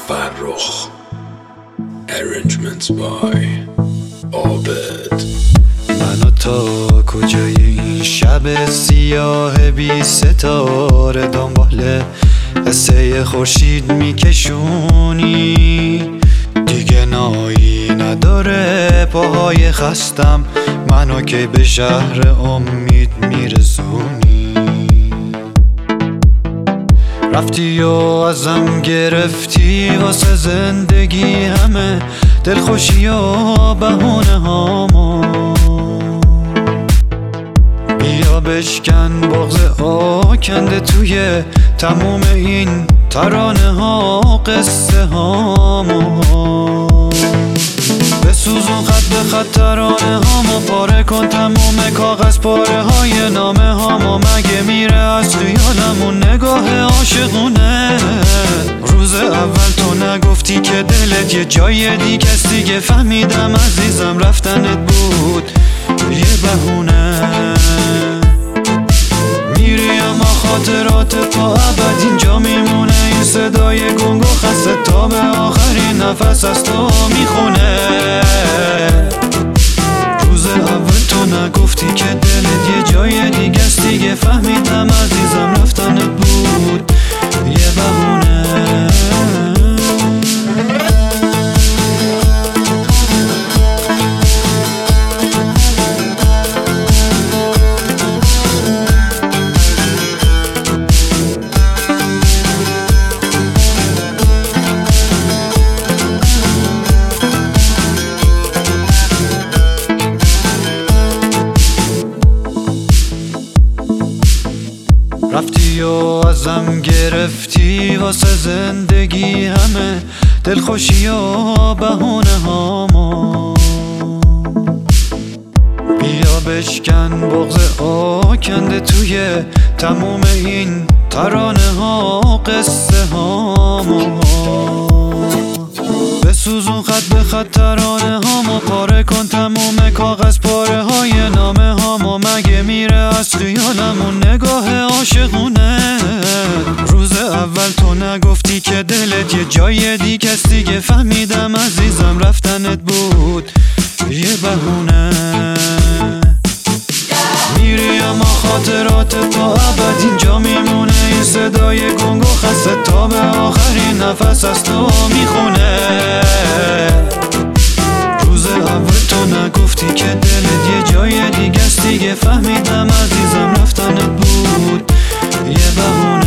فرخ. Arrangements by عابد. من و تا کجای این شب سیاه بی ستاره دنبال قصه خورشید میکشونی؟ دیگه نایی نداره پاهای خستم، منو که به شهر امید میرسونی؟ رفتی و ازم گرفتی واسه زندگی همه دلخوشی و بهونه هامو. بیا بشکن بغض آکنده توی تموم این ترانه ها قصه هامو. بسوزون خط به خط ترانه هامو، پاره کن تموم کاغذ پاره های نامه هامو. مگه میره از خیالمون نگاه عاشقونه؟ روز اول تو نگفتی که دلت یه جای دیگه است، دیگه فهمیدم عزیزم رفتنت بود یه بهونه. میری اما خاطرات تا ابد اینجا میمونه، این صدای گنگ و خسته تا به آخرین نفس از تو میخونه. روز اول تو نگفتی که دلت یه جای دیگه است، دیگه فهمیدم عزیزم رفتنت بود یه بهونه. رفتی و ازم گرفتی واسه زندگی همه دلخوشی و بهونه هامو. بیا بشکن بغض آکنده توی تموم این ترانه ها قصه هامو. بسوزون خط به خط ترانه هامو، پاره کن تموم کاغذ پاره های نامه هامو. مگه میره از خیالمون نگاه عاشقونه؟ روز اول تو نگفتی که دلت یه جای دیگه است، دیگه فهمیدم عزیزم رفتنت بود یه بهونه. میری اما خاطرات تا ابد اینجا میمونه، این صدای گنگ و خسته تا به آخرین نفس از تو میخونه. روز اول تو نگفتی که دلت یه جای دیگه است، دیگه فهمیدم عزیزم رفتنت بود یه بهونه.